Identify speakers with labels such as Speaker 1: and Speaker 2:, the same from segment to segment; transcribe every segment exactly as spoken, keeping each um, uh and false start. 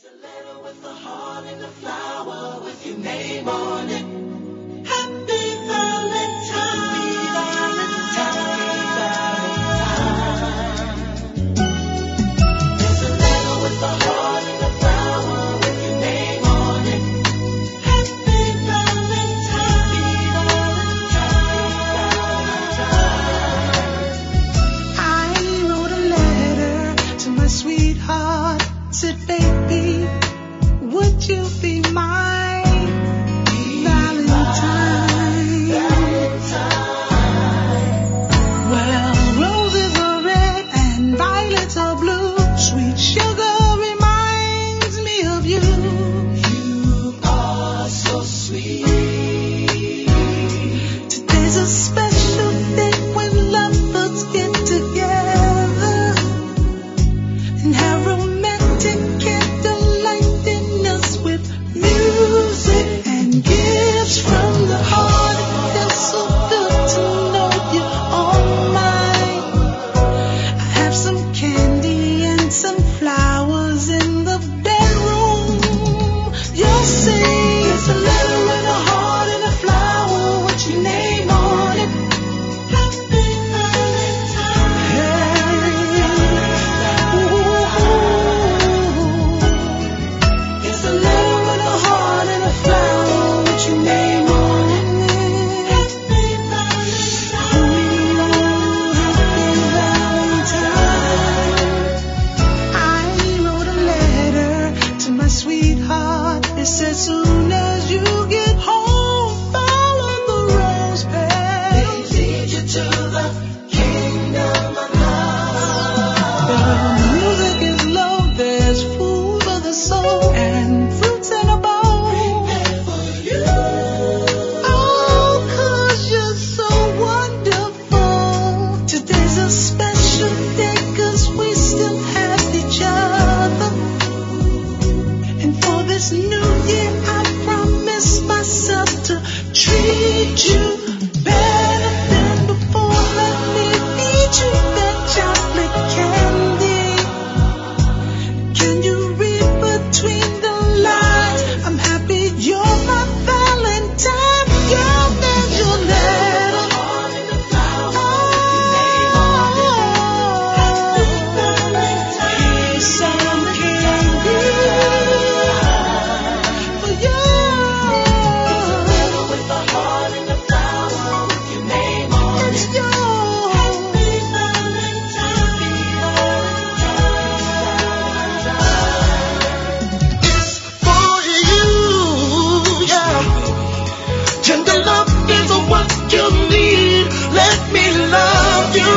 Speaker 1: a letter with a heart and a flower with your name on it. Happy Valentine. Happy Valentine. There's a letter with a heart and a flower with your name on it. Happy Valentine.
Speaker 2: I wrote a letter to my sweetheart. Said, baby, would you be my Valentine? Well, roses are red and violets are blue. Sweet sugar reminds me of you.
Speaker 1: You are so sweet.
Speaker 2: Today's a special day when lovers get together and have romantic candlelight in us with music and gifts from the heart. It feels so good to know you're all mine. I have some candy and some flowers in the bedroom. You'll see it's a letter with a heart and a flower with your name on it.
Speaker 1: Happy Valentine.
Speaker 2: It's a letter with a heart and a flower with your name on it.
Speaker 1: Happy Valentine.
Speaker 2: Happy Valentine. I wrote a letter to my sweetheart. It said, soon as you get home, follow the rose
Speaker 1: They
Speaker 2: petals.
Speaker 1: lead you to the kingdom of
Speaker 2: The
Speaker 1: love.
Speaker 2: music is low, there's food for the soul and fruits in a bowl.
Speaker 1: Prepare for you.
Speaker 2: Oh, 'cause you're so wonderful. Today's a special day 'cause we still have each other. And for this new year, I promise myself to treat you better than before. Let me feed you that chocolate candy. Can you read between the lines? I'm happy you're my Valentine. Girl, there's your letter.
Speaker 1: Heart and a flower with your name on it. Happy Valentine.
Speaker 2: Here's some candy for you.
Speaker 1: It's a letter with a heart and a flower with your name on
Speaker 2: It's
Speaker 1: it.
Speaker 2: yours.
Speaker 1: Happy Valentine. It's for you, yeah. Tender love is what you need. Let me love you.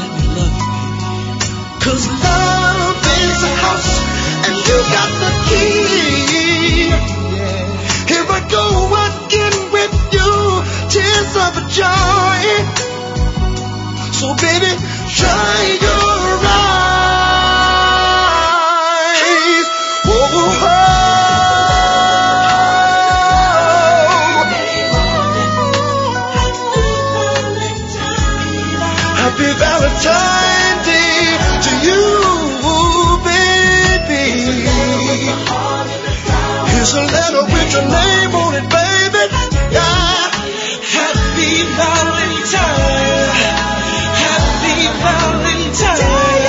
Speaker 1: Cause love is a house and you got the key. Here I go again with you. Tears of joy. So baby, dry your eyes. Oh, oh, Happy Valentine Day to you, baby. Here's a letter with your name on it, baby. Yeah. Happy Valentine. Happy Valentine.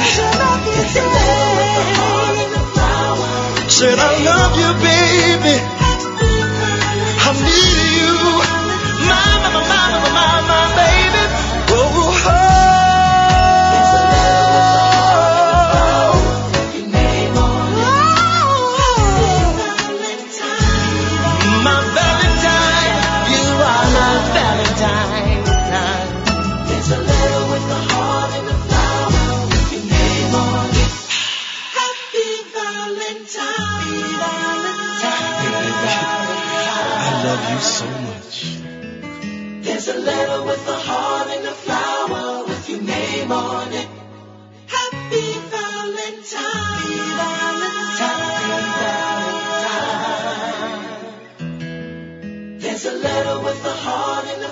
Speaker 1: Said I love you, baby. I need you. My, my, my, my, my, my, my baby. Oh, oh. My Valentine, you are my Valentine. There's a letter with a heart and a flower with your name on it. Happy Valentine.
Speaker 3: I love you so much.
Speaker 1: There's a letter with a heart and a flower with your name on it. Happy Valentine. There's a letter with a heart and a